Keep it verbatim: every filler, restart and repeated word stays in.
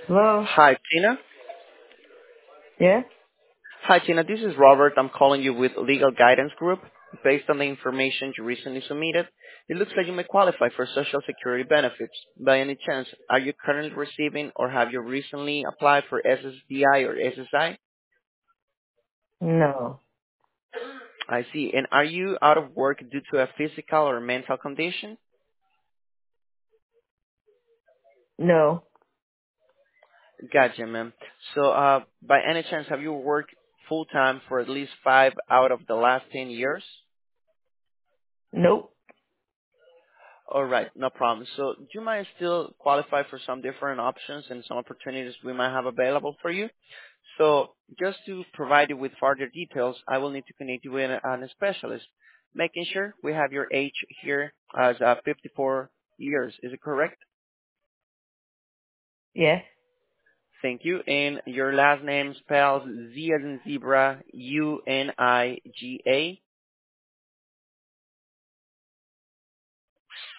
Hello? Hi, Tina. Yeah? Hi, Tina. This is Robert. I'm calling you with Legal Guidance Group. Based on the information you recently submitted, it looks like you may qualify for Social Security benefits. By any chance, are you currently receiving or have you recently applied for S S D I or S S I? I No. I see. And are you out of work due to a physical or mental condition? No. Gotcha, ma'am. So, uh, by any chance, have you worked full time for at least five out of the last ten years? Nope. All right, no problem. So you might still qualify for some different options and some opportunities we might have available for you. So just to provide you with further details, I will need to connect you with a specialist, making sure we have your age here as uh, fifty-four years. Is it correct? Yes. Thank you. And your last name spells Z as in zebra, U N I G A.